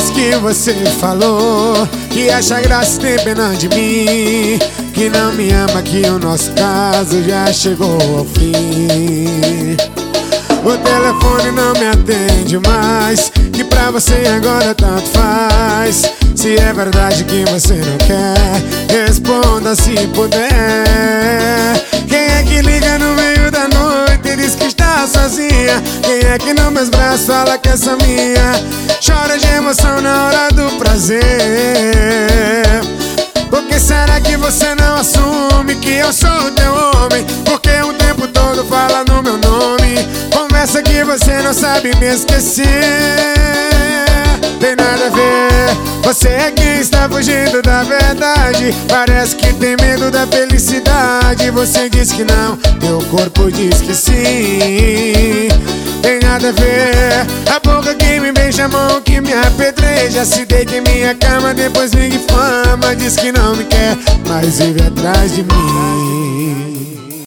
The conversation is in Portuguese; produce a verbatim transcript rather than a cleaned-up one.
vez que você falou que acha graça e tem pena de mim, que não me ama, que o nosso caso já chegou ao fim. O telefone não me atende mais, que pra você agora tanto faz. Se é verdade que você não quer, responda se puder. Quem é que liga no meio da noite e diz que está sozinha? Quem é que nos meus braços fala que é só minha? Chora de emoção na hora do prazer. Por que será que você não assume que eu sou o teu homem? Porque o tempo todo fala no meu nome, conversa que você não sabe me esquecer. Tem nada a ver, você é quem está fugindo da verdade. Parece que tem medo da felicidade. Você diz que não, teu corpo diz que sim. Tem nada a ver, a boca que me beija, a mão que me apedreja. Se deita em minha cama, depois me difama. Diz que não me quer, mas vive atrás de mim.